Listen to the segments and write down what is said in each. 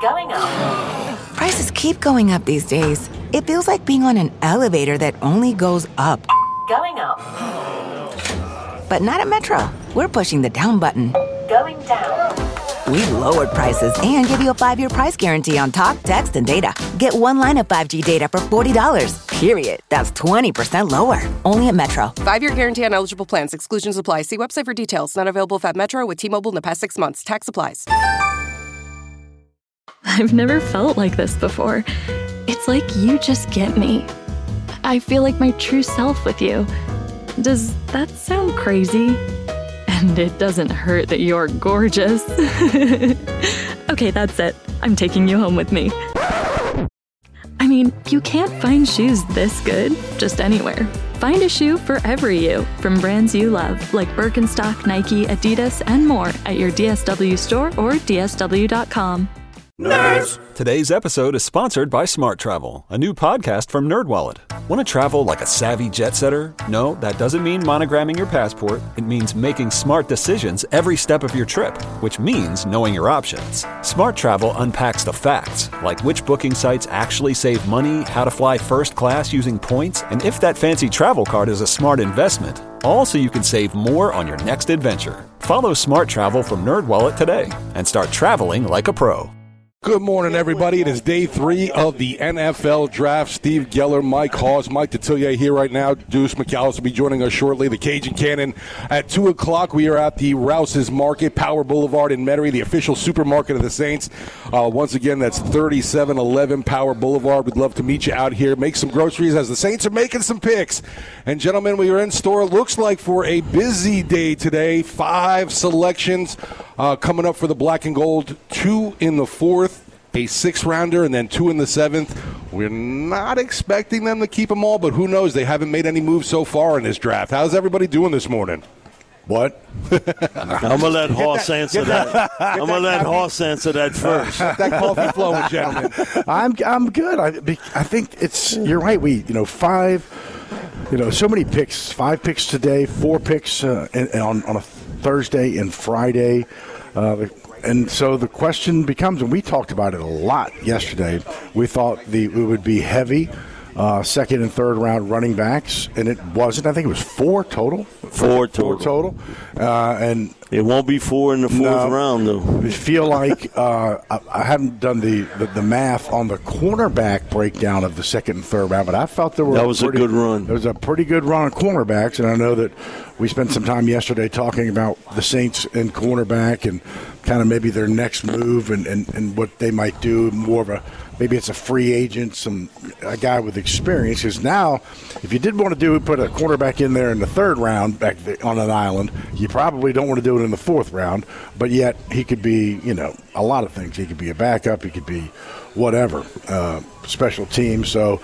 Going up. Prices keep going up these days. It feels like being on an elevator that only goes up. Going up. But not at Metro. We're pushing the down button. Going down. We've lowered prices and give you a 5-year price guarantee on talk, text, and data. Get one line of 5G data for $40, period. That's 20% lower. Only at Metro. 5-year guarantee on eligible plans. Exclusions apply. See website for details. Not available at Metro with T-Mobile in the past 6 months. Tax applies. I've never felt like this before. It's like you just get me. I feel like my true self with you. Does that sound crazy? And it doesn't hurt that you're gorgeous. Okay, that's it. I'm taking you home with me. I mean, you can't find shoes this good just anywhere. Find a shoe for every you from brands you love, like Birkenstock, Nike, Adidas, and more at your DSW store or DSW.com. Nerds! Today's episode is sponsored by Smart Travel, a new podcast from NerdWallet. Want to travel like a savvy jet setter? No, that doesn't mean monogramming your passport. It means making smart decisions every step of your trip, which means knowing your options. Smart Travel unpacks the facts, like which booking sites actually save money, how to fly first class using points, and if that fancy travel card is a smart investment. All so you can save more on your next adventure. Follow Smart Travel from NerdWallet today and start traveling like a pro. Good morning, everybody. It is day 3 of the NFL Draft. Steve Geller, Mike Hawes, Mike Detillier here right now. Deuce McAllister will be joining us shortly. The Cajun Cannon at 2 o'clock. We are at the Rouse's Market, Power Boulevard in Metairie, the official supermarket of the Saints. Once again, that's 3711 Power Boulevard. We'd love to meet you out here. Make some groceries as the Saints are making some picks. And, gentlemen, we are in store. Looks like for a busy day today. 5 selections coming up for the Black and Gold. 2 in the 4th. A 6-rounder, and then 2 in the 7th. We're not expecting them to keep them all, but who knows? They haven't made any moves so far in this draft. How's everybody doing this morning? What? I'm going to let Hoss answer that. I'm going to let Hoss answer that first. That coffee flowing, gentlemen. I'm good. I think you're right. We, 5, so many picks. 5 picks today, 4 picks on a Thursday and Friday. And so the question becomes, and we talked about it a lot yesterday, we thought it would be heavy second and third round running backs, and it wasn't. I think it was 4 total. 4 total. And it won't be 4 in the 4th round, though. I feel like I haven't done the math on the cornerback breakdown of the second and third round, but I felt that was a good run. There was a pretty good run of cornerbacks, and I know that we spent some time yesterday talking about the Saints and cornerback and kind of maybe their next move and what they might do, more of maybe it's a free agent, a guy with experience. Because now, if you did want to put a cornerback in there in the 3rd round back on an island, you probably don't want to do it in the 4th round. But yet he could be, a lot of things. He could be a backup. He could be whatever, special team. So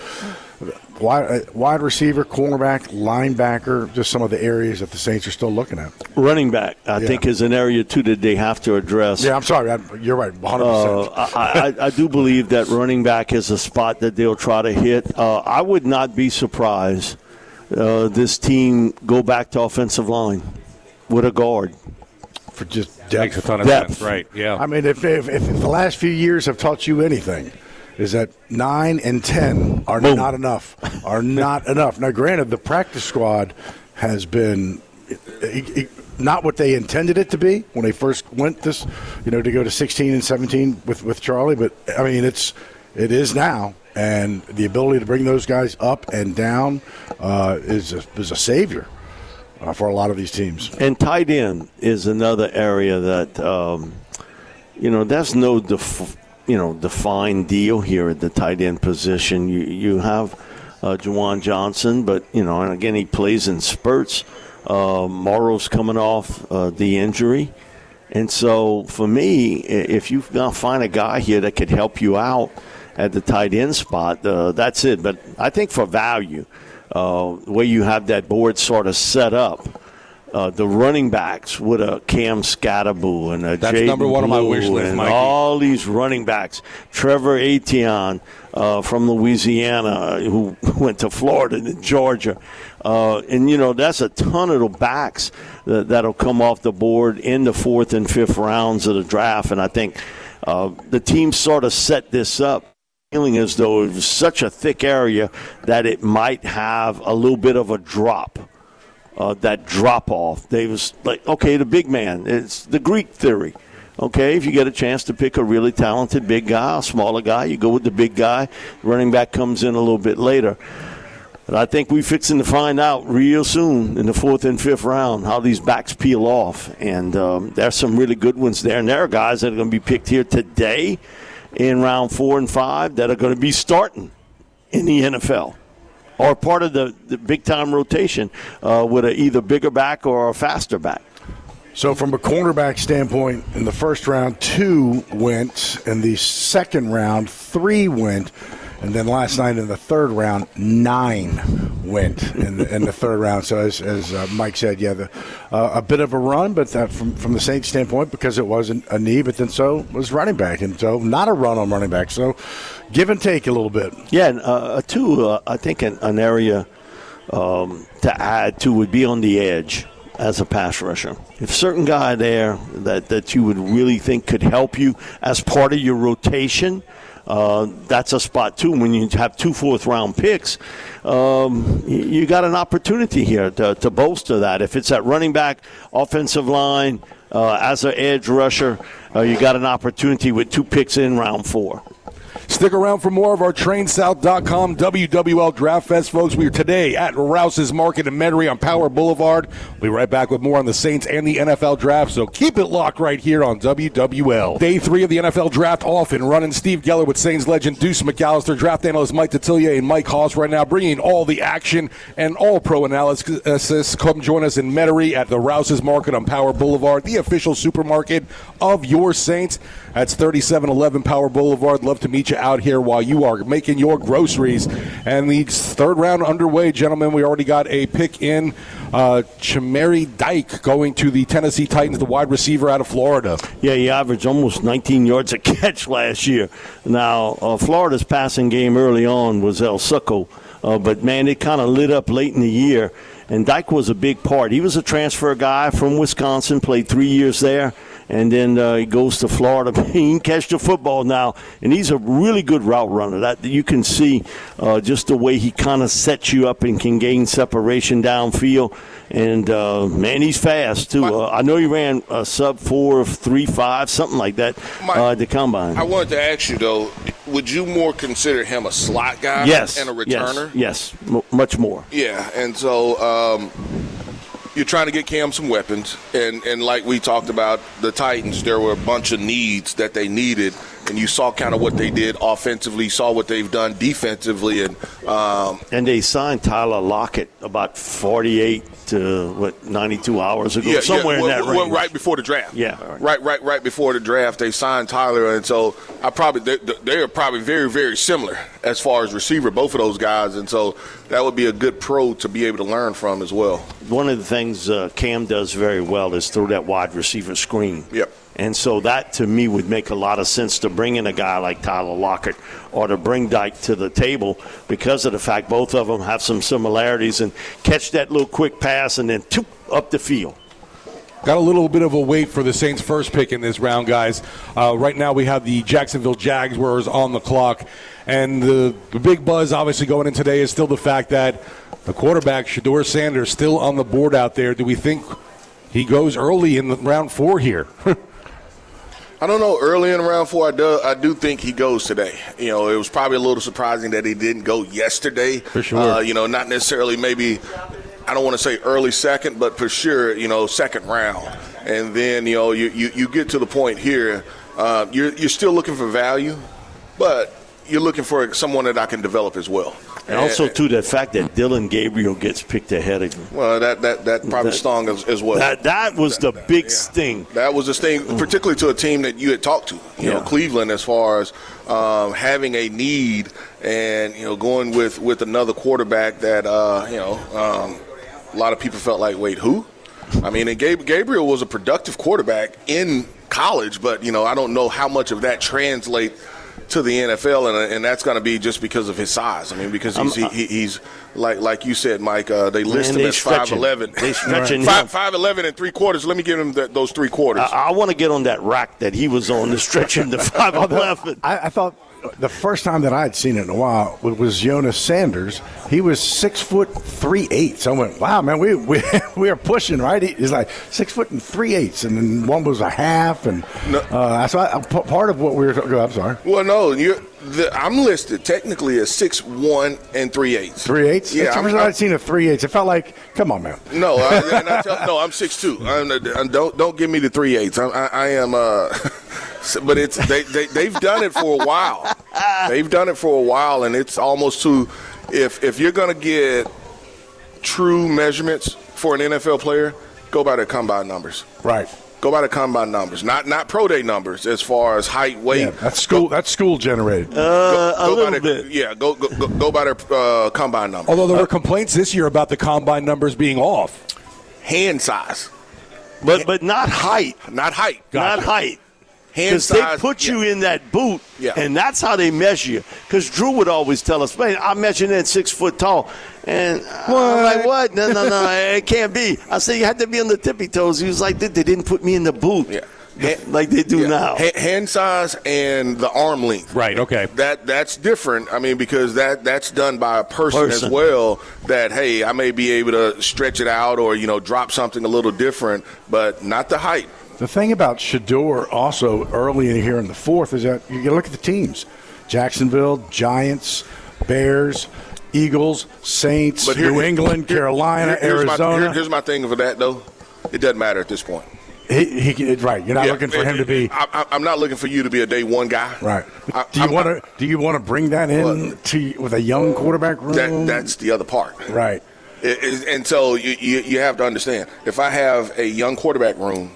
wide receiver, cornerback, linebacker, just some of the areas that the Saints are still looking at. Running back, I think, is an area, too, that they have to address. Yeah, I'm sorry. You're right, 100%. I do believe that running back is a spot that they'll try to hit. I would not be surprised this team go back to offensive line with a guard. For just depth. Makes a ton of sense, right? Yeah. I mean, if the last few years have taught you anything, is that 9 and 10 are not enough. Now, granted, the practice squad has been not what they intended it to be when they first went this, to go to 16 and 17 with Charlie. But I mean, it is now, and the ability to bring those guys up and down is a savior for a lot of these teams. And tight end is another area that there's no defined deal here at the tight end position. You have Juwan Johnson, but, and again, he plays in spurts. Morrow's coming off the injury. And so, for me, if you've got to find a guy here that could help you out at the tight end spot, that's it. But I think for value, the way you have that board sort of set up, the running backs with a Cam Scatterboo and a Jayden number one on my wish list, and Mikey. All these running backs. Trevor Etienne from Louisiana, who went to Florida and Georgia. And, that's a ton of the backs that'll come off the board in the 4th and 5th rounds of the draft. And I think the team sort of set this up, feeling as though it was such a thick area that it might have a little bit of a drop. That drop-off. They was like, okay, the big man. It's the Greek theory. Okay, if you get a chance to pick a really talented big guy, a smaller guy, you go with the big guy. Running back comes in a little bit later. But I think we're fixing to find out real soon in the 4th and 5th round how these backs peel off. And there's some really good ones there. And there are guys that are going to be picked here today in round 4 and 5 that are going to be starting in the NFL. Or part of the big-time rotation with a either bigger back or a faster back. So from a cornerback standpoint, in the first round, 2 went. In the second round, 3 went. And then last night in the third round, 9 went in the third round. So as Mike said, yeah, a bit of a run, but from the Saints standpoint, because it wasn't a knee, but then so was running back. And so not a run on running back. So give and take a little bit. Yeah, and too, I think an area to add to would be on the edge as a pass rusher. If a certain guy there that you would really think could help you as part of your rotation, that's a spot, too. When you have 2 4th-round picks, you got an opportunity here to bolster that. If it's at running back, offensive line, as an edge rusher, you got an opportunity with 2 picks in round 4. Stick around for more of our TrainSouth.com WWL Draft Fest, folks. We are today at Rouse's Market in Metairie on Power Boulevard. We'll be right back with more on the Saints and the NFL Draft, so keep it locked right here on WWL. Day 3 of the NFL Draft off and running. Steve Geller with Saints legend Deuce McAllister, draft analyst Mike Detillier, and Mike Haas right now bringing all the action and all pro analysis. Come join us in Metairie at the Rouse's Market on Power Boulevard, the official supermarket of your Saints. That's 3711 Power Boulevard. Love to meet you out here while you are making your groceries. And the third round underway, gentlemen. We already got a pick in. Chamari Dyke going to the Tennessee Titans, the wide receiver out of Florida. Yeah, he averaged almost 19 yards a catch last year. Now, Florida's passing game early on was El Succo. But, man, it kind of lit up late in the year. And Dyke was a big part. He was a transfer guy from Wisconsin, played 3 years there. And then he goes to Florida. He can catch the football now, and he's a really good route runner. That you can see just the way he kind of sets you up and can gain separation downfield. And, man, he's fast, too. I know he ran a sub-4 of 3.5, something like that, at the Combine. I wanted to ask you, though, would you more consider him a slot guy and a returner? Yes, much more. Yeah, and so you're trying to get Cam some weapons, and like we talked about, the Titans, there were a bunch of needs that they needed, and you saw kind of what they did offensively, saw what they've done defensively. And they signed Tyler Lockett about 48 to 92 hours ago, somewhere in that range. Right before the draft. Yeah, right before the draft, they signed Tyler, and so they are probably very, very similar as far as receiver, both of those guys, and so that would be a good pro to be able to learn from as well. One of the things Cam does very well is throw that wide receiver screen. Yep. And so that, to me, would make a lot of sense to bring in a guy like Tyler Lockett or to bring Dyke to the table because of the fact both of them have some similarities and catch that little quick pass and then up the field. Got a little bit of a wait for the Saints' first pick in this round, guys. Right now we have the Jacksonville Jaguars on the clock. And the big buzz, obviously, going in today is still the fact that the quarterback, Shedeur Sanders, still on the board out there. Do we think he goes early in round 4 here? I don't know. Early in round 4, I do think he goes today. You know, it was probably a little surprising that he didn't go yesterday. For sure. Not necessarily maybe, I don't want to say early second, but for sure, second round. And then, you get to the point here, you're still looking for value, but you're looking for someone that I can develop as well. And also, too, the fact that Dylan Gabriel gets picked ahead of him. Well, that probably stung as well. That was the big sting. That was the sting, particularly to a team that you had talked to, Cleveland, as far as having a need and, going with another quarterback that, a lot of people felt like, wait, who? I mean, and Gabriel was a productive quarterback in college, but, I don't know how much of that translates to the NFL, and that's going to be just because of his size. I mean, because he's like you said, Mike. They list him as 5'11". They stretching 5'11" and 3/4. Let me give him those 3/4. I want to get on that rack that he was on to stretch him to 5'11". I thought the first time that I had seen it in a while was Jonas Sanders. He was 6'3". I went, wow, man, we are pushing, right? He's like 6'3", and then one was a half, and part of what we were talking about. I'm sorry. Well, no, I'm listed technically as 6'1" and 3/8". 3/8? Yeah, That's the first time I'd seen a 3/8. It felt like, come on, man. No, I'm 6'2". Don't give me the 3/8. I am. But they've done it for a while. They've done it for a while, and it's almost to if you're going to get true measurements for an NFL player, go by their combine numbers. Right. Go by the combine numbers, not pro day numbers as far as height, weight. Yeah, that's school generated. A little bit. Yeah, go by their combine numbers. Although there were complaints this year about the combine numbers being off. Hand size, but not height. Not height. Gotcha. Not height. Hand Because they size. put you in that boot, and that's how they measure you. Because Drew would always tell us, man, I'm measuring at 6 foot tall. And I'm like, what? No, it can't be. I said, you had to be on the tippy toes. He was like, they didn't put me in the boot. Yeah. Like they do now. Hand size and the arm length. Right, okay. That's different. I mean, because that's done by a person as well that, hey, I may be able to stretch it out or, drop something a little different, but not the height. The thing about Shedeur also early in here in the fourth is that you look at the teams. Jacksonville, Giants, Bears, Eagles, Saints, New England, Carolina, Arizona. Here's my thing for that, though. It doesn't matter at this point. Right. You're not looking for him to be. I'm not looking for you to be a day one guy. Right. Do you want to bring that in with a young quarterback room? That's the other part. Right. And so you have to understand, if I have a young quarterback room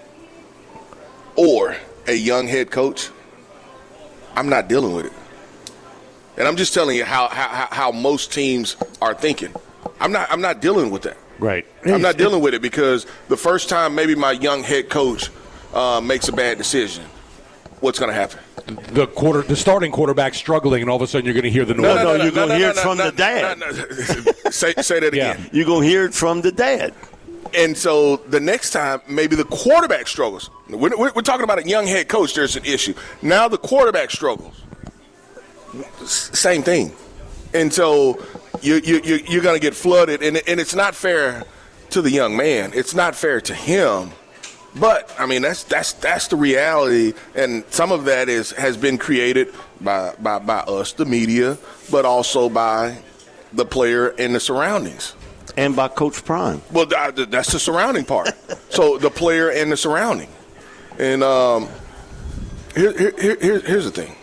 or a young head coach, I'm not dealing with it. And I'm just telling you how most teams are thinking. I'm not dealing with that. Right. I'm not dealing with it because the first time maybe my young head coach makes a bad decision, what's going to happen? The starting quarterback struggling, and all of a sudden you're going to hear the noise. No, you're going to hear it from the dad. Say that again. You're going to hear it from the dad. And so the next time, maybe the quarterback struggles. We're talking about a young head coach. There's an issue. Now the quarterback struggles. Same thing. And so you're going to get flooded. And it's not fair to the young man. It's not fair to him. But, I mean, that's the reality. And some of that has been created by us, the media, but also by the player and the surroundings. And by Coach Prime. Well, that's the surrounding part. So the player and the surrounding. And here's the thing.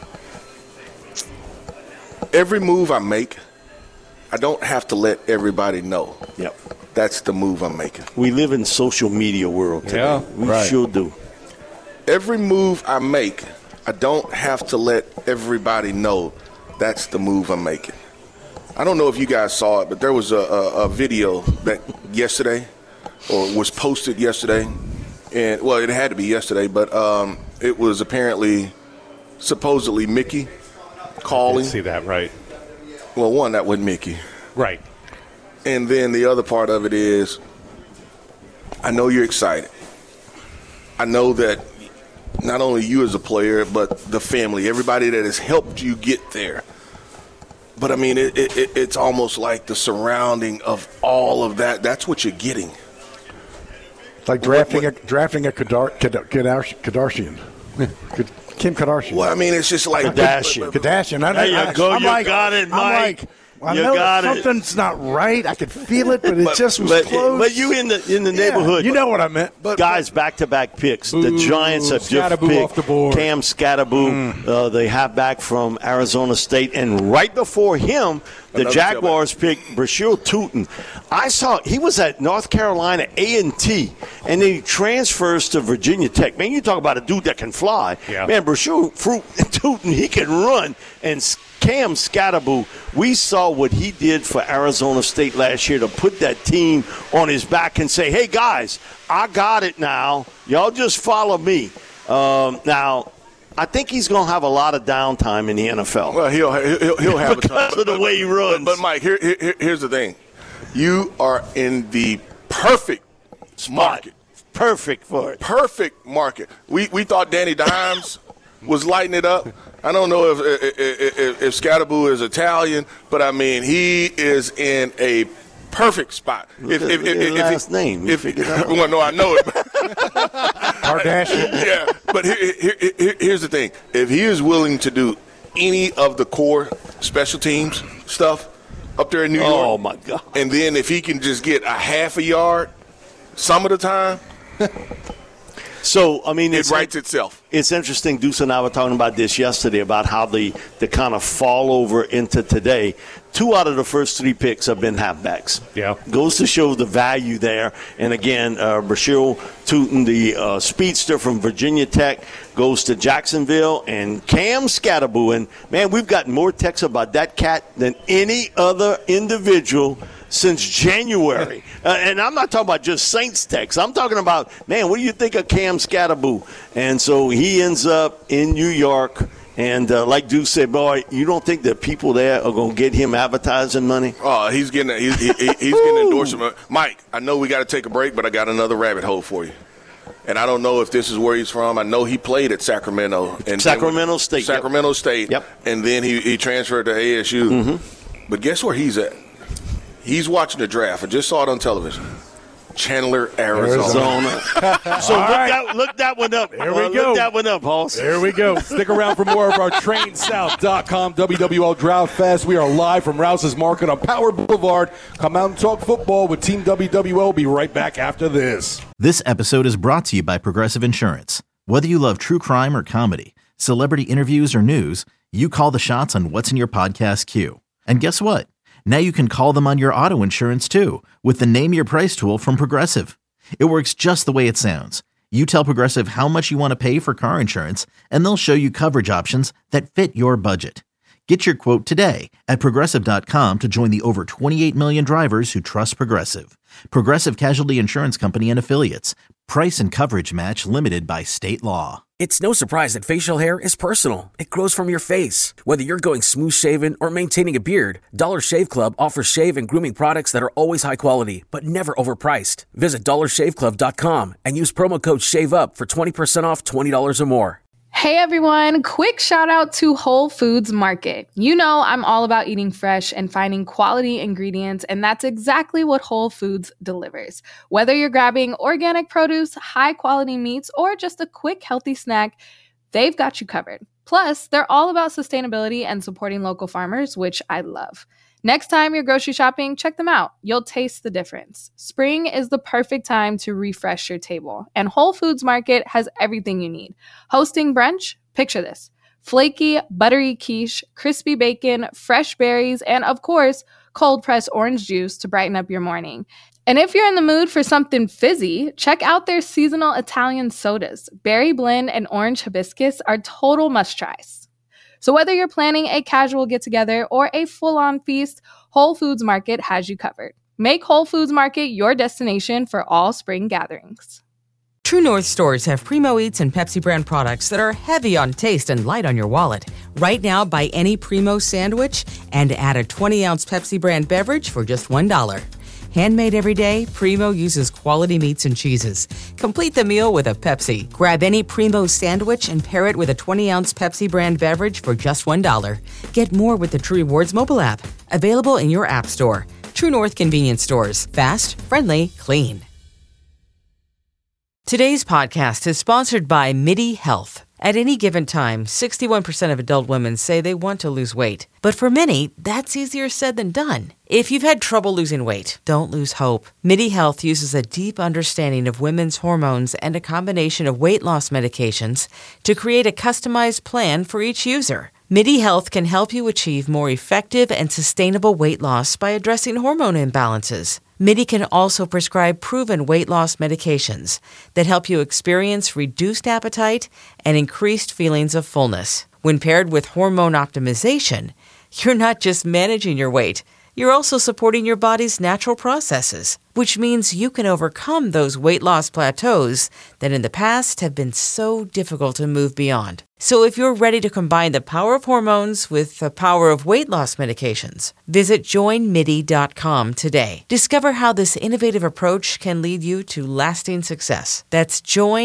Every move I make, I don't have to let everybody know. Yep. That's the move I'm making. We live in social media world today. Yeah, we sure do. Every move I make, I don't have to let everybody know that's the move I'm making. I don't know if you guys saw it, but there was a video that yesterday, or was posted yesterday, and well, it had to be yesterday, but it was supposedly Mickey calling. I didn't see that, right? Well, one, that wasn't Mickey. Right. And then the other part of it is, I know you're excited. I know that not only you as a player, but the family, everybody that has helped you get there. But, I mean, it's almost like the surrounding of all of that. That's what you're getting. It's like drafting a Kardashian. Kim Kardashian. Well, I mean, it's just like Kardashian. There you go. You got it, Mike. I know something's not right. I could feel it, but it just was close. But you in the neighborhood. You know what I meant. Guys, back-to-back picks. The Giants have just picked off the board. Cam Skattebo, the halfback from Arizona State. And right before him, the Jaguars picked Brashil Tootin. I saw he was at North Carolina A&T, and then he transfers to Virginia Tech. Man, you talk about a dude that can fly. Yeah. Man, Brashil Tootin, he can run. And Cam Skattebo, we saw what he did for Arizona State last year to put that team on his back and say, hey, guys, I got it now. Y'all just follow me. Now, I think he's going to have a lot of downtime in the NFL. Well, he'll have because a ton. of the way he runs. But Mike, here's the thing: you are in the perfect market. Perfect for it. Perfect market. We thought Danny Dimes was lighting it up. I don't know if Scatterboo is Italian, but I mean he is in a perfect spot. Last name. Well, no, I know it. Kardashian. Yeah, but here's the thing: if he is willing to do any of the core special teams stuff up there in New York, oh my God! And then if he can just get a half a yard some of the time. So, I mean, it writes itself. It's interesting. Deuce and I were talking about this yesterday about how the kind of fall over into today. 2 out of the first 3 picks have been halfbacks. Yeah. Goes to show the value there. And again, Brashil Tootin, the speedster from Virginia Tech, goes to Jacksonville. And Cam Scatterboo. And, man, we've gotten more texts about that cat than any other individual since January. And I'm not talking about just Saints text. I'm talking about, man, what do you think of Cam Scatterboo? And so he ends up in New York. And like Duke said, boy, you don't think that people there are going to get him advertising money? Oh, he's getting endorsement. Mike, I know we got to take a break, but I got another rabbit hole for you. And I don't know if this is where he's from. I know he played at Sacramento. And Sacramento State. Sacramento State. Yep. And then he transferred to ASU. Mm-hmm. But guess where he's at? He's watching the draft. I just saw it on television. Chandler, Arizona. So look that one up. There we go. Look that one up, Hoss. There we go. Stick around for more of our TrainSouth.com WWL Drought Fest. We are live from Rouse's Market on Power Boulevard. Come out and talk football with Team WWL. Be right back after this. This episode is brought to you by Progressive Insurance. Whether you love true crime or comedy, celebrity interviews or news, you call the shots on what's in your podcast queue. And guess what? Now you can call them on your auto insurance, too, with the Name Your Price tool from Progressive. It works just the way it sounds. You tell Progressive how much you want to pay for car insurance, and they'll show you coverage options that fit your budget. Get your quote today at Progressive.com to join the over 28 million drivers who trust Progressive. Progressive Casualty Insurance Company and Affiliates. Price and coverage match limited by state law. It's no surprise that facial hair is personal. It grows from your face. Whether you're going smooth shaven or maintaining a beard, Dollar Shave Club offers shave and grooming products that are always high quality, but never overpriced. Visit DollarShaveClub.com and use promo code SHAVEUP for 20% off $20 or more. Hey everyone, quick shout out to Whole Foods Market. You know I'm all about eating fresh and finding quality ingredients, and that's exactly what Whole Foods delivers. Whether you're grabbing organic produce, high quality meats, or just a quick healthy snack, they've got you covered. Plus, they're all about sustainability and supporting local farmers, which I love. Next time you're grocery shopping, check them out. You'll taste the difference. Spring is the perfect time to refresh your table, and Whole Foods Market has everything you need. Hosting brunch? Picture this. Flaky, buttery quiche, crispy bacon, fresh berries, and of course, cold-pressed orange juice to brighten up your morning. And if you're in the mood for something fizzy, check out their seasonal Italian sodas. Berry blend and orange hibiscus are total must-tries. So whether you're planning a casual get-together or a full-on feast, Whole Foods Market has you covered. Make Whole Foods Market your destination for all spring gatherings. True North stores have Primo Eats and Pepsi brand products that are heavy on taste and light on your wallet. Right now, buy any Primo sandwich and add a 20-ounce Pepsi brand beverage for just $1. Handmade every day, Primo uses quality meats and cheeses. Complete the meal with a Pepsi. Grab any Primo sandwich and pair it with a 20-ounce Pepsi brand beverage for just $1. Get more with the True Rewards mobile app. Available in your app store. True North convenience stores. Fast, friendly, clean. Today's podcast is sponsored by MIDI Health. At any given time, 61% of adult women say they want to lose weight. But for many, that's easier said than done. If you've had trouble losing weight, don't lose hope. MIDI Health uses a deep understanding of women's hormones and a combination of weight loss medications to create a customized plan for each user. MIDI Health can help you achieve more effective and sustainable weight loss by addressing hormone imbalances. MIDI can also prescribe proven weight loss medications that help you experience reduced appetite and increased feelings of fullness. When paired with hormone optimization, you're not just managing your weight, you're also supporting your body's natural processes. which means you can overcome those weight loss plateaus that in the past have been so difficult to move beyond. So if you're ready to combine the power of hormones with the power of weight loss medications, visit joinmidi.com today. Discover how this innovative approach can lead you to lasting success. That's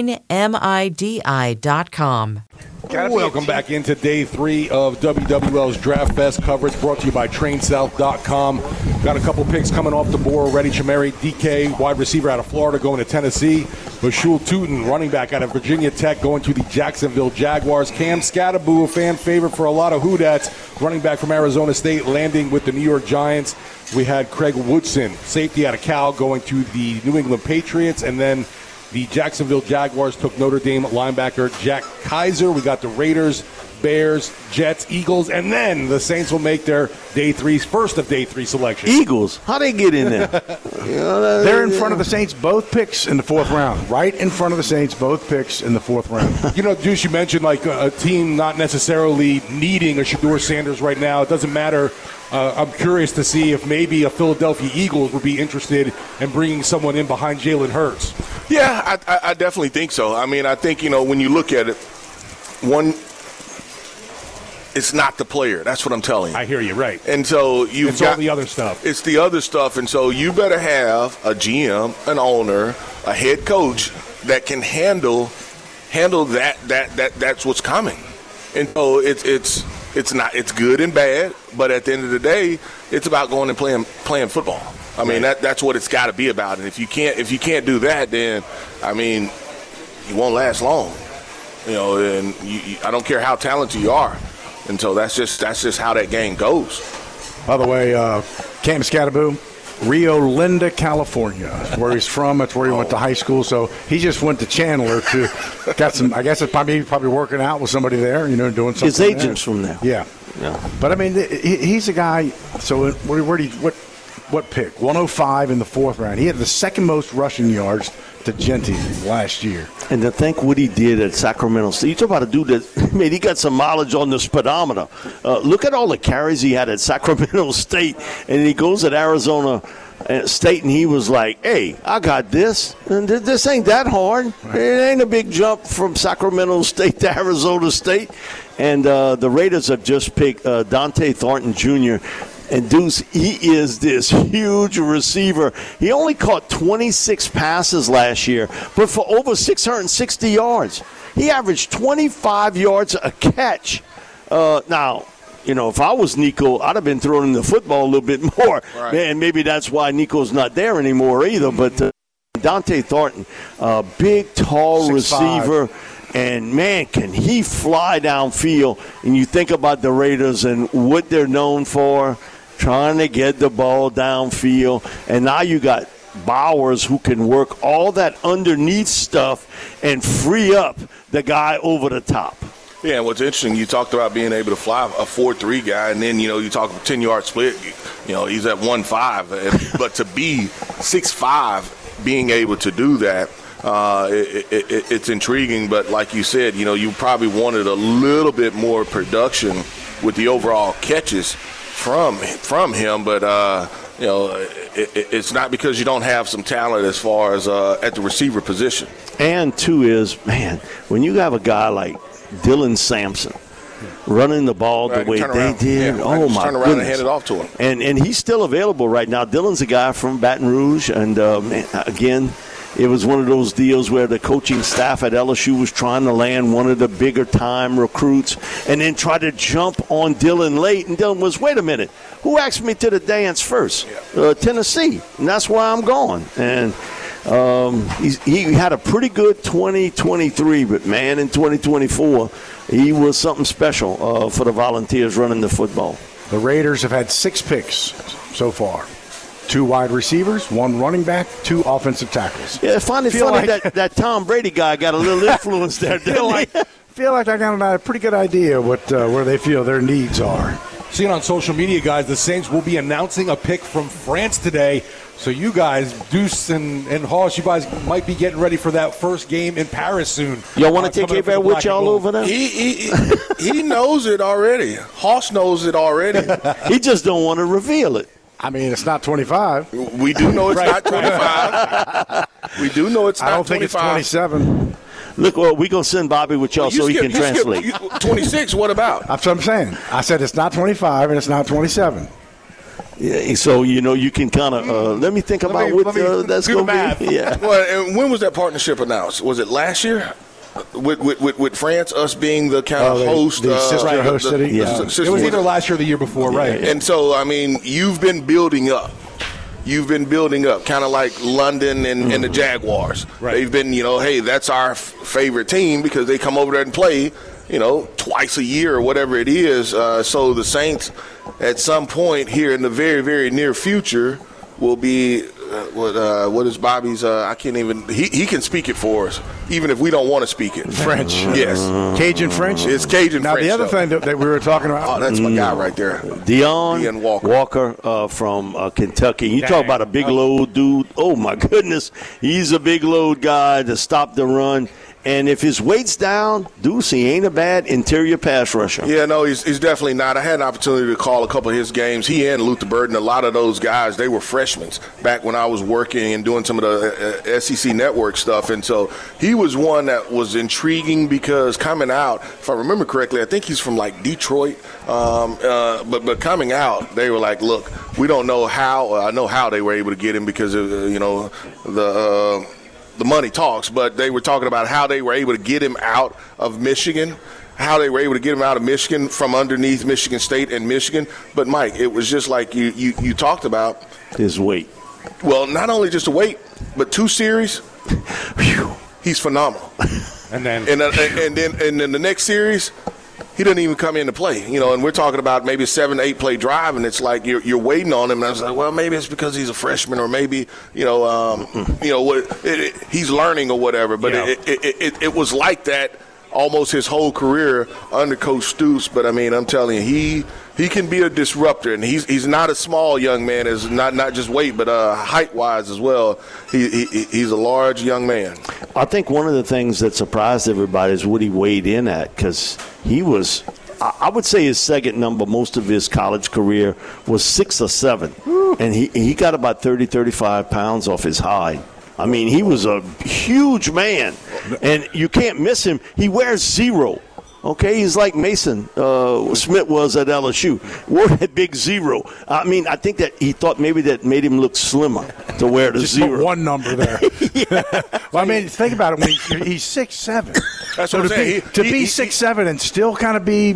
joinmidi.com. Welcome back into day 3 of WWL's Draft Fest coverage, brought to you by TrainSouth.com. Got a couple picks coming off the board already. Chamari DK, wide receiver out of Florida, going to Tennessee. Bashul Tootin, running back out of Virginia Tech, going to the Jacksonville Jaguars. Cam Scattaboo, a fan favorite for a lot of Who-Dats, running back from Arizona State, landing with the New York Giants. We had Craig Woodson, safety out of Cal, going to the New England Patriots. And then the Jacksonville Jaguars took Notre Dame linebacker Jack Kaiser. We got the Raiders, Bears, Jets, Eagles, and then the Saints will make their first of day 3 selection. Eagles? How they get in there? They're in front of the Saints, both picks in the 4th round. Right in front of the Saints, both picks in the 4th round. Deuce, you mentioned like a team not necessarily needing a Shedeur Sanders right now. It doesn't matter. I'm curious to see if maybe a Philadelphia Eagles would be interested in bringing someone in behind Jalen Hurts. Yeah, I definitely think so. I mean, I think, when you look at it, it's not the player. That's what I'm telling you. I hear you, right. And so it's all the other stuff. It's the other stuff. And so you better have a GM, an owner, a head coach that can handle that's what's coming. And so it's good and bad, but at the end of the day, it's about going and playing football. I mean, that's what it's got to be about. And if you can't do that, then you won't last long. And I don't care how talented you are. And so that's just how that game goes. By the way, Cam Scattaboo, Rio Linda, California. That's where he's from. That's where he went to high school. So he just went to Chandler got some. I guess it's probably working out with somebody there. Doing something. His agent's from there. Yeah. But I mean, he's a guy. So what pick? 105 in the 4th round. He had the second most rushing yards to Genty last year. And to think what he did at Sacramento State. You talk about a dude that, he got some mileage on the speedometer. Look at all the carries he had at Sacramento State, and he goes at Arizona State, and he was like, hey, I got this. And this ain't that hard. Right. It ain't a big jump from Sacramento State to Arizona State. And the Raiders have just picked Dante Thornton Jr., and Deuce, he is this huge receiver. He only caught 26 passes last year, but for over 660 yards. He averaged 25 yards a catch. Now, if I was Nico, I'd have been throwing the football a little bit more. Right. And maybe that's why Nico's not there anymore either. But Dante Thornton, big, tall 6'5" receiver. And, man, can he fly downfield. And you think about the Raiders and what they're known for, trying to get the ball downfield. And now you got Bowers who can work all that underneath stuff and free up the guy over the top. Yeah, and what's interesting, you talked about being able to fly a 4.3 guy, and then, you talk 10-yard split, he's at 1.5. But to be 6'5", being able to do that, it's intriguing. But like you said, you probably wanted a little bit more production with the overall catches from him, but it's not because you don't have some talent as far as at the receiver position. And two is, man, when you have a guy like Dylan Sampson running the ball the way they did, oh my turn around goodness, and hand it off to him. And he's still available right now. Dylan's a guy from Baton Rouge, and again, it was one of those deals where the coaching staff at LSU was trying to land one of the bigger time recruits and then try to jump on Dylan late. And Dylan was, wait a minute, who asked me to the dance first? Tennessee. And that's why I'm going. And he had a pretty good 2023, but, man, in 2024, he was something special for the Volunteers running the football. The Raiders have had 6 picks so far. 2 wide receivers, 1 running back, 2 offensive tackles. Yeah, I find it funny that Tom Brady guy got a little influence there. feel like I got a pretty good idea where they feel their needs are. Seeing on social media, guys, the Saints will be announcing a pick from France today. So you guys, Deuce and Hoss, you guys might be getting ready for that first game in Paris soon. Y'all want to take care of with y'all over there? He knows it already. Hoss knows it already. He just don't want to reveal it. I mean, it's not 25. We do know it's not 25. We do know it's not 25. I don't think it's 27. Look, well, we're going to send Bobby with y'all so he can translate. 26, what about? That's what I'm saying. I said it's not 25 and it's not 27. Yeah, so, you can kind of let me think about what that's going to be. Yeah. Well, and when was that partnership announced? Was it last year? With France, us being the kind of host. The sister host city? It was either last year or the year before, right. And so, I mean, you've been building up. Kind of like London and the Jaguars. Right. They've been, hey, that's our favorite team because they come over there and play, twice a year or whatever it is. So the Saints, at some point here in the very, very near future, will be what is Bobby's? I can't even. He can speak it for us, even if we don't want to speak it. French. Yes. Cajun French. It's Cajun now, French. Now the other thing that we were talking about. Oh, that's my guy right there. Deion Walker from Kentucky. You talk about a big load dude. Oh my goodness, he's a big load guy to stop the run. And if his weight's down, Deuce, he ain't a bad interior pass rusher. Yeah, no, he's definitely not. I had an opportunity to call a couple of his games. He and Luther Burden, a lot of those guys, they were freshmen back when I was working and doing some of the SEC network stuff. And so he was one that was intriguing because coming out, if I remember correctly, I think he's from like Detroit. But coming out, they were like, look, we don't know how. I know how they were able to get him because of, the money talks, but they were talking about how they were able to get him out of Michigan, from underneath Michigan State and Michigan. But, Mike, it was just like you talked about. His weight. Well, not only just the weight, but 2 series, he's phenomenal. And then the next series, he doesn't even come into play, and we're talking about maybe a 7-8 play drive, and it's like you're waiting on him, and I was like, well, maybe it's because he's a freshman, or maybe he's learning or whatever. But it was like that almost his whole career under Coach Stoops. But I mean, I'm telling you, he can be a disruptor, and he's not a small young man, is not just weight, but height wise as well. He's a large young man. I think one of the things that surprised everybody is what he weighed in at, because he was, I would say his second number most of his college career was 6 or 7. And he got about 35 pounds off his high. I mean, he was a huge man, and you can't miss him. He wears 0. Okay, he's like Mason Smith was at LSU. Wore that big 0. I mean, I think that he thought maybe that made him look slimmer to wear the just 0. Put one number there. Well, I mean, think about it. When he's 6'7". That's what I'm saying. To be 6'7" and still kind of be,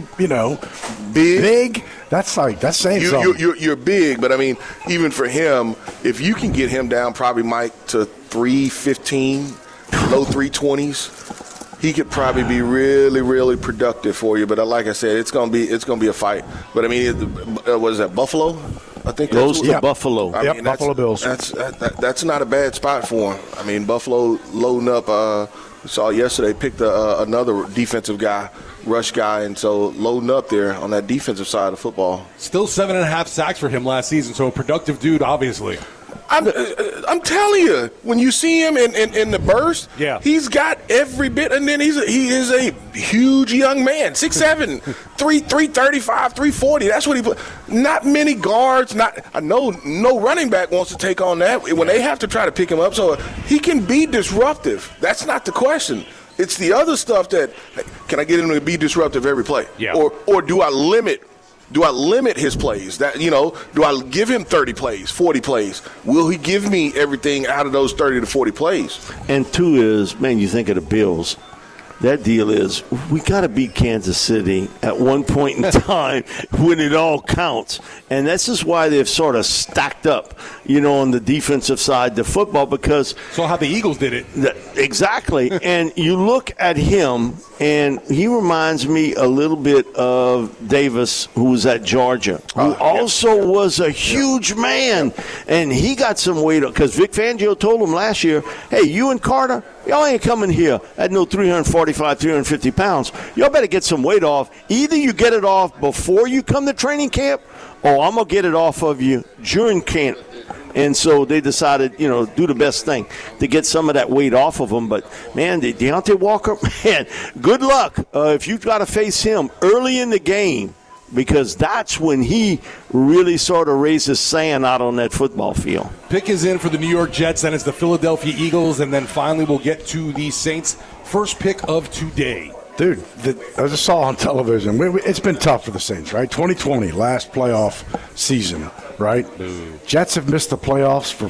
big. That's saying something. You're big, but I mean, even for him, if you can get him down, probably Mike, to 315, low 320s. He could probably be really, really productive for you. But like I said, it's gonna be a fight. But I mean, what is that, Buffalo? I think goes to Buffalo. I mean, Buffalo Bills. That's not a bad spot for him. I mean, Buffalo loading up. We saw yesterday picked another defensive guy, rush guy, and so loading up there on that defensive side of football. Still 7.5 sacks for him last season, so a productive dude, obviously. I'm telling you, when you see him in the burst, he's got every bit, and then he is a huge young man, 6'7", 335, 340. That's what he put. Not many guards. I know no running back wants to take on that when they have to try to pick him up. So he can be disruptive. That's not the question. It's the other stuff that, can I get him to be disruptive every play? Yeah. Or do I limit his plays? That, do I give him 30 plays, 40 plays? Will he give me everything out of those 30 to 40 plays? And 2 is, man, you think of the Bills. That deal is, we got to beat Kansas City at one point in time when it all counts. And this is why they've sort of stacked up, on the defensive side, the football, because... So how the Eagles did it. Exactly. And you look at him, and he reminds me a little bit of Davis, who was at Georgia, who also was a huge man. And he got some weight, because Vic Fangio told him last year, hey, you and Carter, y'all ain't coming here at no 345, 350 pounds. Y'all better get some weight off. Either you get it off before you come to training camp, or I'm going to get it off of you during camp. And so they decided, do the best thing to get some of that weight off of him. But, man, Deontay Walker, man, good luck if you've got to face him early in the game because that's when he really sort of raises sand out on that football field. Pick is in for the New York Jets, then it's the Philadelphia Eagles, and then finally we'll get to the Saints' first pick of today. Dude, I just saw on television, it's been tough for the Saints, right? 2020, last playoff season, right? Boo. Jets have missed the playoffs for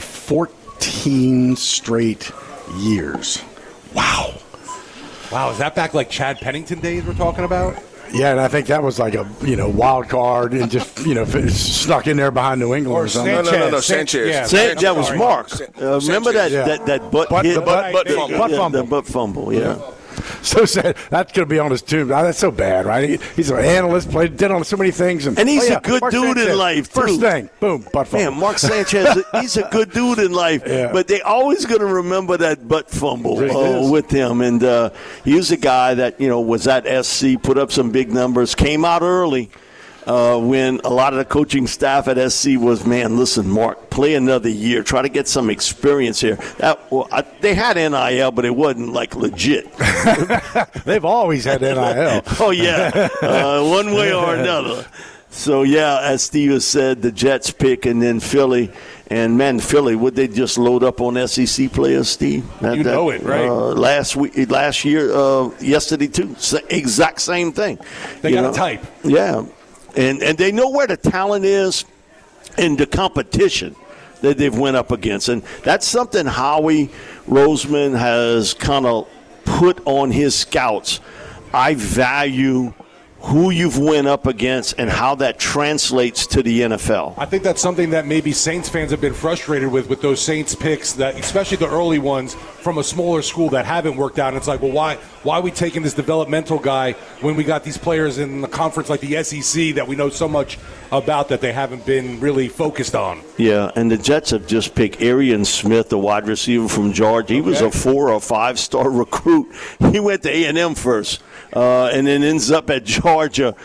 14 straight years. Wow. Wow, is that back like Chad Pennington days we're talking about? Yeah, and I think that was like a wild card and just snuck in there behind New England or something. No, Sanchez. Yeah, that was Mark. Remember that butt hit? The butt fumble, yeah. So sad. That's going to be on his tomb. That's so bad, right? He's an analyst, did on so many things. And he's a good dude in life, too. First thing, boom, butt fumble. Man, Mark Sanchez, he's a good dude in life. Yeah. But they always going to remember that butt fumble with him. And he was a guy that, was at SC, put up some big numbers, came out early. When a lot of the coaching staff at SC was, man, listen, Mark, play another year. Try to get some experience here. They had NIL, but it wasn't, like, legit. They've always had NIL. Oh, yeah, one way or another. So, yeah, as Steve has said, the Jets pick and then Philly. And, man, Philly, would they just load up on SEC players, Steve? Know it, right? Last year, yesterday, too. Exact same thing. They got a type. Yeah. And they know where the talent is and the competition that they've went up against. And that's something Howie Roseman has kind of put on his scouts. I value who you've went up against and how that translates to the NFL. I think that's something that maybe Saints fans have been frustrated with those Saints picks, that especially the early ones from a smaller school that haven't worked out. And it's like, well, why are we taking this developmental guy when we got these players in the conference like the SEC that we know so much about that they haven't been really focused on? Yeah, and the Jets have just picked Arian Smith, the wide receiver from Georgia. He was a 4 or 5-star recruit. He went to A&M first. And then ends up at Georgia.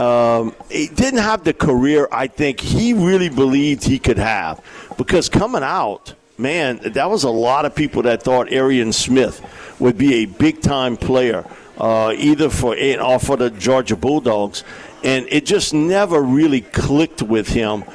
He didn't have the career I think he really believed he could have. Because coming out, man, that was a lot of people that thought Arian Smith would be a big-time player, either for the Georgia Bulldogs. And it just never really clicked with him.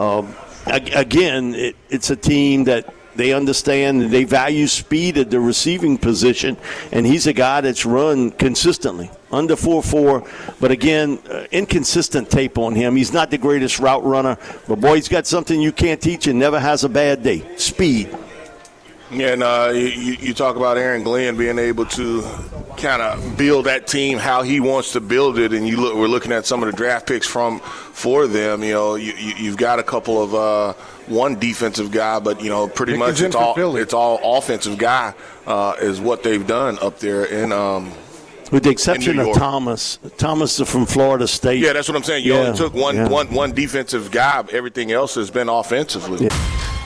Again, it's a team that they understand and they value speed at the receiving position, and he's a guy that's run consistently, under 4.4. But again, inconsistent tape on him. He's not the greatest route runner, but boy, he's got something you can't teach and never has a bad day: speed. Yeah, and you talk about Aaron Glenn being able to kind of build that team how he wants to build it, and we're looking at some of the draft picks for them. You've got a couple of one defensive guy, but pretty much it's all offensive guy is what they've done up there in. With the exception of Thomas from Florida State. Yeah, that's what I'm saying. You only took one defensive guy. Everything else has been offensively. Yeah.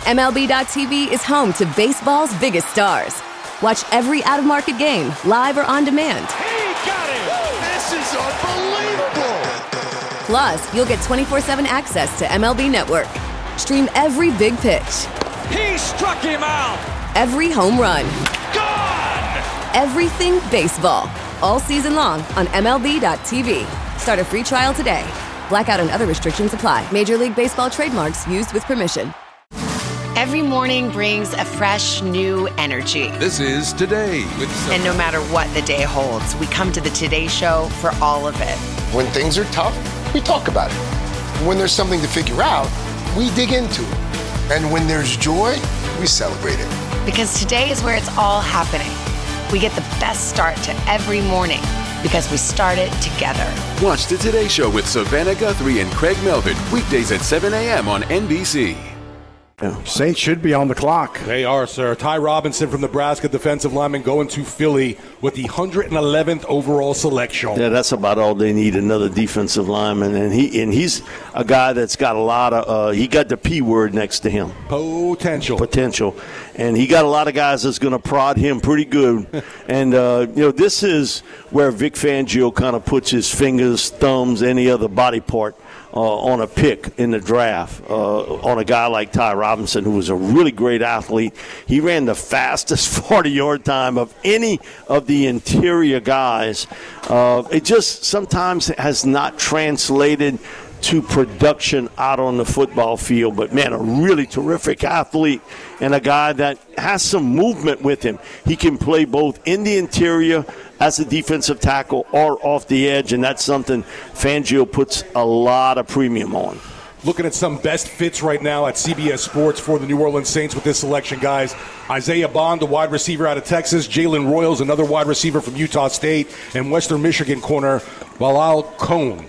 MLB.tv is home to baseball's biggest stars. Watch every out-of-market game, live or on demand. He got it! This is unbelievable! Plus, you'll get 24/7 access to MLB Network. Stream every big pitch. He struck him out! Every home run. Gone! Everything baseball. All season long on MLB.tv. Start a free trial today. Blackout and other restrictions apply. Major League Baseball trademarks used with permission. Every morning brings a fresh, new energy. This is Today with And no matter what the day holds, we come to the Today Show for all of it. When things are tough, we talk about it. When there's something to figure out, we dig into it. And when there's joy, we celebrate it. Because today is where it's all happening. We get the best start to every morning because we start it together. Watch the Today Show with Savannah Guthrie and Craig Melvin, weekdays at 7 a.m. on NBC. Saints should be on the clock. They are, sir. Ty Robinson from Nebraska, defensive lineman, going to Philly with the 111th overall selection. Yeah, that's about all they need, another defensive lineman. And he's a guy that's got a lot of he got the P word next to him. Potential. And he got a lot of guys that's going to prod him pretty good. And, this is where Vic Fangio kind of puts his fingers, thumbs, any other body part on a pick in the draft on a guy like Ty Robinson, who was a really great athlete. He ran the fastest 40-yard time of any of the interior guys. It just sometimes has not translated to production out on the football field. But, man, a really terrific athlete and a guy that has some movement with him. He can play both in the interior as a defensive tackle or off the edge, and that's something Fangio puts a lot of premium on. Looking at some best fits right now at CBS Sports for the New Orleans Saints with this selection, guys. Isaiah Bond, a wide receiver out of Texas. Jalen Royals, another wide receiver from Utah State. And Western Michigan corner, Bilal Cohn.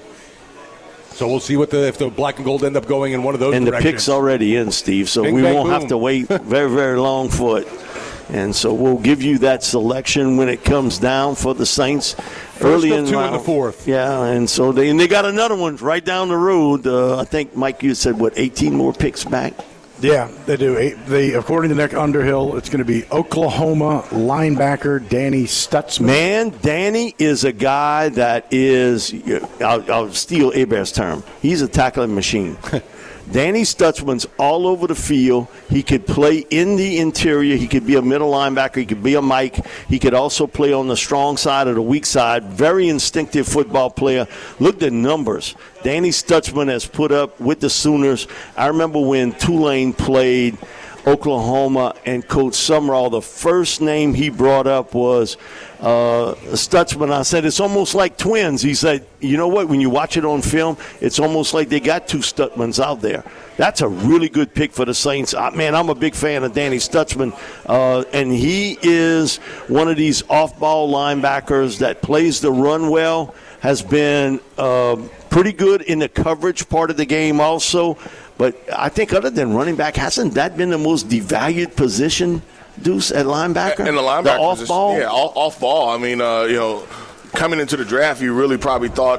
So we'll see if the black and gold end up going in one of those directions. And the pick's already in, Steve, so we won't have to wait very, very long for it. And so we'll give you that selection when it comes down for the Saints. First of two in the fourth. Yeah, and so they got another one right down the road. I think, Mike, you said, 18 more picks back? Yeah, they do. According to Nick Underhill, it's going to be Oklahoma linebacker Danny Stutzman. Man, Danny is a guy that is, I'll steal Hebert's term, he's a tackling machine. Danny Stutzman's all over the field. He could play in the interior. He could be a middle linebacker. He could be a Mike. He could also play on the strong side or the weak side. Very instinctive football player. Look at the numbers Danny Stutzman has put up with the Sooners. I remember when Tulane played Oklahoma and Coach Summerall, the first name he brought up was Stutzman. I said, it's almost like twins. He said, you know what, when you watch it on film, it's almost like they got two Stutzmans out there. That's a really good pick for the Saints. Man, I'm a big fan of Danny Stutzman, and he is one of these off-ball linebackers that plays the run well, has been pretty good in the coverage part of the game also. But I think other than running back, hasn't that been the most devalued position, Deuce, at linebacker? And the linebacker, the off-ball? Yeah, off-ball. I mean, coming into the draft, you really probably thought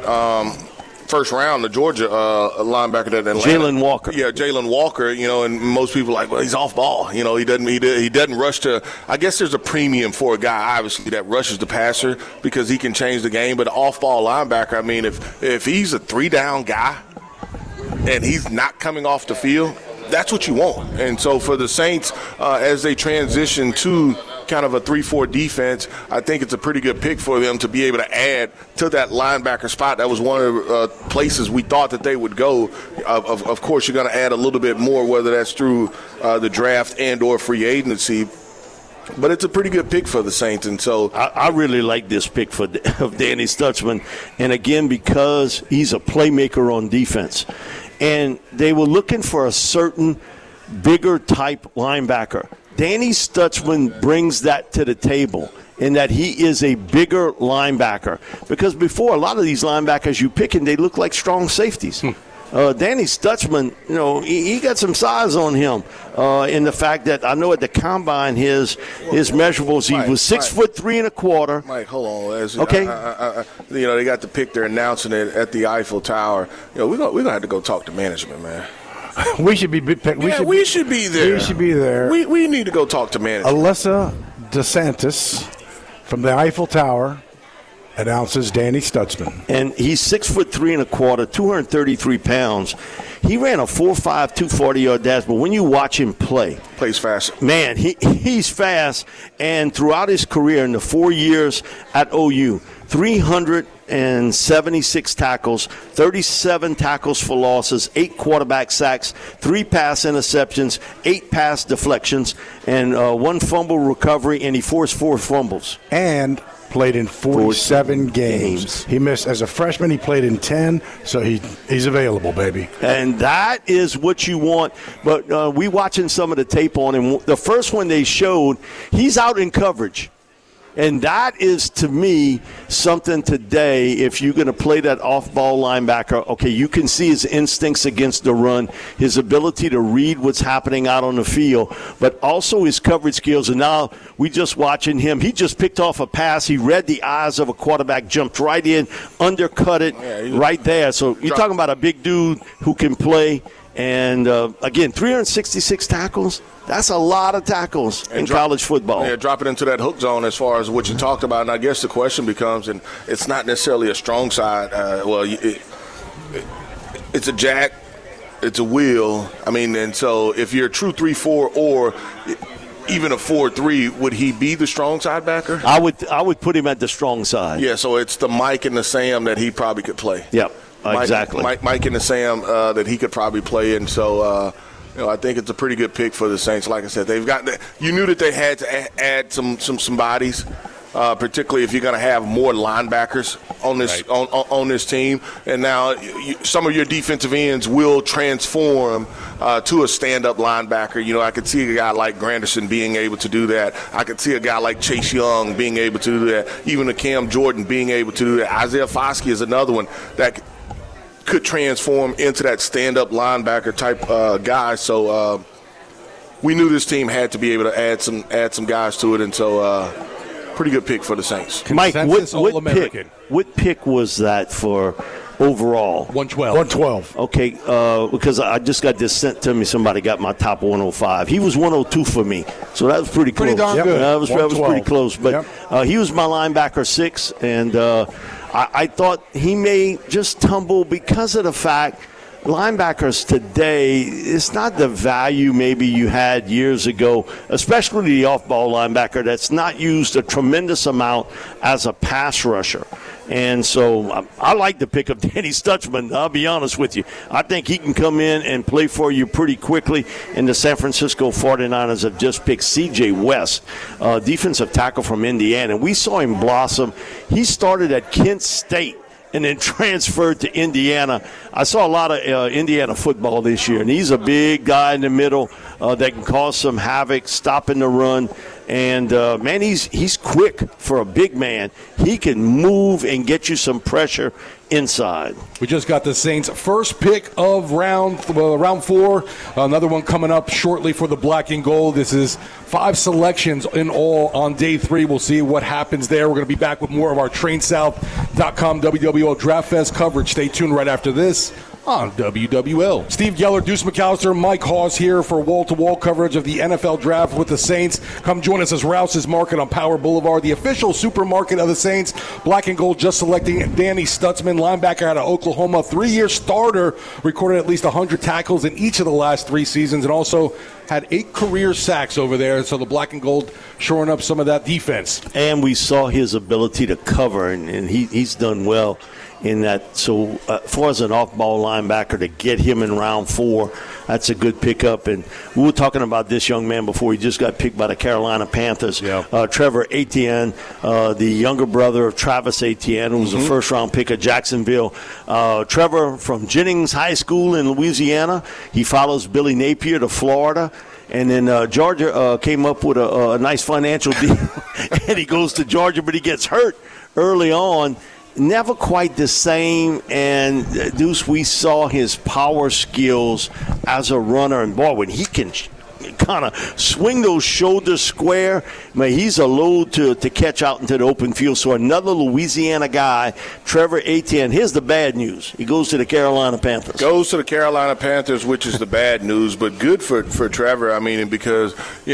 first round, the Georgia linebacker that Atlanta. Jalen Walker. Yeah, Jalen Walker, and most people are like, well, he's off-ball. He doesn't rush to – I guess there's a premium for a guy, obviously, that rushes the passer because he can change the game. But off-ball linebacker, I mean, if he's a three-down guy – and he's not coming off the field, that's what you want. And so for the Saints, as they transition to kind of a 3-4 defense, I think it's a pretty good pick for them to be able to add to that linebacker spot. That was one of the places we thought that they would go. Of course, you're going to add a little bit more, whether that's through the draft and or free agency. But it's a pretty good pick for the Saints, and so I really like this pick of Danny Stutzman, and again because he's a playmaker on defense, and they were looking for a certain bigger type linebacker. Danny Stutzman brings that to the table, in that he is a bigger linebacker, because before a lot of these linebackers you pick and they look like strong safeties. Danny Stutzman, he got some size on him in the fact that I know at the combine his measurables, he was 6'3 1/4. Mike, hold on. Okay. They got the pick. They're announcing it at the Eiffel Tower. We're gonna have to go talk to management, man. We should be. We should be there. We should be there. We need to go talk to management. Alyssa DeSantis from the Eiffel Tower announces Danny Stutzman. And he's 6'3 1/4, 233 pounds. He ran a 4.5, 240-yard dash, but when you watch him play, plays fast. Man, he's fast. And throughout his career in the 4 years at OU, 376 tackles, 37 tackles for losses, 8 quarterback sacks, 3 pass interceptions, 8 pass deflections, and 1 fumble recovery, and he forced 4 fumbles. And played in 47 games. He missed as a freshman. He played in 10, so he's available, baby. And that is what you want. But we watching some of the tape on him. The first one they showed, he's out in coverage. And that is, to me, something today, if you're going to play that off-ball linebacker, okay, you can see his instincts against the run, his ability to read what's happening out on the field, but also his coverage skills. And now we just watching him. He just picked off a pass. He read the eyes of a quarterback, jumped right in, undercut it right there. So you're talking about a big dude who can play. And, again, 366 tackles, that's a lot of tackles in college football. Yeah, drop it into that hook zone as far as what you talked about. And I guess the question becomes, and it's not necessarily a strong side. It's a jack. It's a wheel. I mean, and so if you're a true 3-4 or even a 4-3, would he be the strong side backer? I would put him at the strong side. Yeah, so it's the Mike and the Sam that he probably could play. Yep, exactly. Mike and the Sam that he could probably play, and so I think it's a pretty good pick for the Saints. Like I said, you knew that they had to add some bodies. Particularly if you're going to have more linebackers on this on this team. And now some of your defensive ends will transform to a stand-up linebacker. You know, I could see a guy like Granderson being able to do that. I could see a guy like Chase Young being able to do that. Even a Cam Jordan being able to do that. Isaiah Foskey is another one that could transform into that stand-up linebacker type guy. So we knew this team had to be able to add some guys to it, and so pretty good pick for the Saints. Mike, what pick was that for overall? 112. Okay, because I just got this sent to me. Somebody got my top 105. He was 102 for me, so that was pretty close. Pretty darn good. That was pretty close. But he was my linebacker 6, and I thought he may just tumble because of the fact linebackers today, it's not the value maybe you had years ago, especially the off-ball linebacker that's not used a tremendous amount as a pass rusher. And so I like the pick of Danny Stutzman, I'll be honest with you. I think he can come in and play for you pretty quickly. And the San Francisco 49ers have just picked C.J. West, defensive tackle from Indiana. We saw him blossom. He started at Kent State and then transferred to Indiana. I saw a lot of Indiana football this year, and he's a big guy in the middle that can cause some havoc, stopping the run. And, man, he's quick for a big man. He can move and get you some pressure inside. We just got the Saints' first pick of round 4. Another one coming up shortly for the black and gold. This is 5 selections in all on day 3. We'll see what happens there. We're going to be back with more of our TrainSouth.com WWL Draft Fest coverage. Stay tuned right after this on WWL. Steve Geller, Deuce McAllister, Mike Hawes here for wall-to-wall coverage of the NFL Draft with the Saints. Come join us as Rouse's Market on Power Boulevard, the official supermarket of the Saints. Black and Gold just selecting Danny Stutzman, linebacker out of Oklahoma, 3-year starter, recorded at least 100 tackles in each of the last 3 seasons, and also had 8 career sacks over there. So the Black and Gold shoring up some of that defense. And we saw his ability to cover, and he's done well in that. So far as an off-ball linebacker, to get him in round 4, that's a good pickup. And we were talking about this young man before. He just got picked by the Carolina Panthers. Trevor Etienne, the younger brother of Travis Etienne, who was a first-round pick of Jacksonville. Trevor from Jennings High School in Louisiana. He follows Billy Napier to Florida. And then Georgia came up with a nice financial deal, and he goes to Georgia, but he gets hurt early on. Never quite the same, and Deuce, we saw his power skills as a runner, and boy, when he can kind of swing those shoulders square, man, he's a load to catch out into the open field. So another Louisiana guy, Trevor Etienne. Here's the bad news. He goes to the Carolina Panthers. Goes to the Carolina Panthers, which is the bad news, but good for Trevor. I mean, because,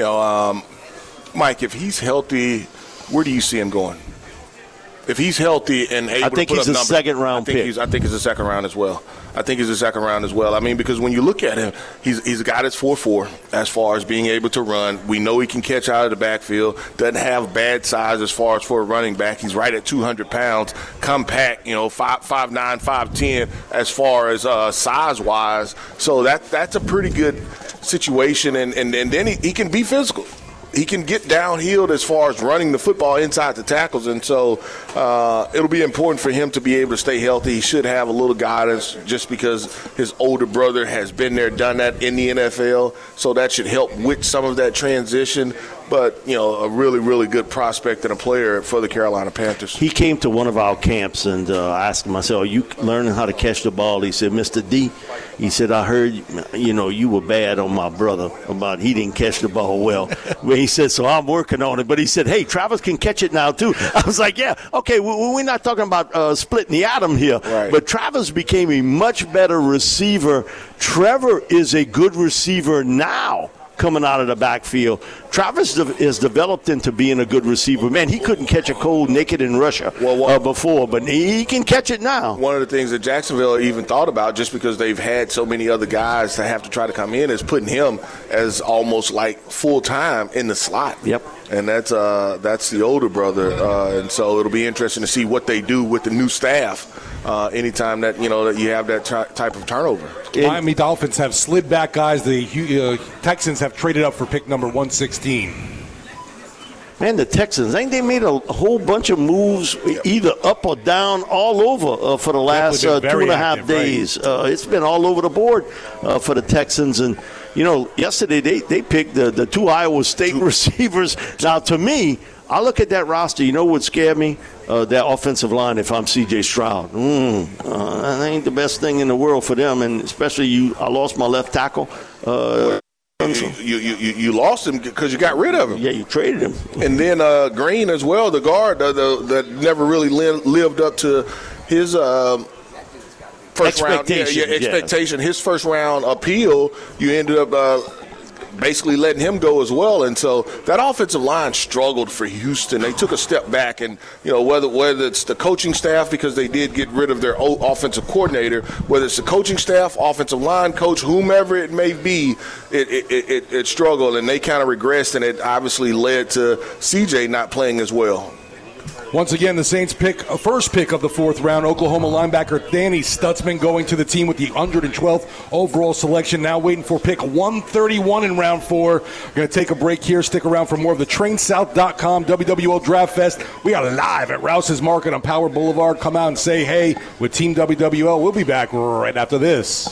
Mike, if he's healthy, where do you see him going? If he's healthy and able to put up numbers, I think he's a second-round pick. I think he's a second round as well. I mean, because when you look at him, he's a guy that's 4'4", as far as being able to run. We know he can catch out of the backfield. Doesn't have bad size as far as for a running back. He's right at 200 pounds, compact, 5'9", 5'10", as far as size-wise. So that's a pretty good situation, and then he can be physical. He can get downhill as far as running the football inside the tackles, and so it'll be important for him to be able to stay healthy. He should have a little guidance just because his older brother has been there, done that in the NFL, so that should help with some of that transition. But, a really, really good prospect and a player for the Carolina Panthers. He came to one of our camps, and I asked him, I said, are you learning how to catch the ball? He said, Mr. D, he said, I heard, you were bad on my brother about he didn't catch the ball well. But he said, so I'm working on it. But he said, hey, Travis can catch it now, too. I was like, yeah, okay, we're not talking about splitting the atom here. Right. But Travis became a much better receiver. Trevor is a good receiver now coming out of the backfield. Travis is developed into being a good receiver. Man, he couldn't catch a cold naked in Russia before, but he can catch it now. One of the things that Jacksonville even thought about, just because they've had so many other guys to have to try to come in, is putting him as almost like full-time in the slot. Yep. And that's the older brother, and so it'll be interesting to see what they do with the new staff anytime that you have that type of turnover. Miami Dolphins have slid back guys. The Texans have traded up for pick number 116. Man, the Texans, ain't they made a whole bunch of moves either up or down all over for the last 2.5 days? Right? It's been all over the board for the Texans. And, yesterday they picked the 2 Iowa State receivers. Now, to me, I look at that roster. You know what scared me? That offensive line, if I'm C.J. Stroud. That ain't the best thing in the world for them, and especially I lost my left tackle. You lost him because you got rid of him. Yeah, you traded him. And then Green as well, the guard that never really lived up to his first round expectation. His first round appeal, you ended up basically letting him go as well. And so that offensive line struggled for Houston. They took a step back, and whether it's the coaching staff, because they did get rid of their offensive coordinator, whether it's the coaching staff, offensive line coach, whomever it may be, it struggled, and they kind of regressed, and it obviously led to CJ not playing as well. Once again, the Saints pick first pick of the 4th round, Oklahoma linebacker Danny Stutzman going to the team with the 112th overall selection. Now waiting for pick 131 in round 4. We're going to take a break here. Stick around for more of the TrainSouth.com WWL Draft Fest. We are live at Rouse's Market on Power Boulevard. Come out and say hey with Team WWL. We'll be back right after this.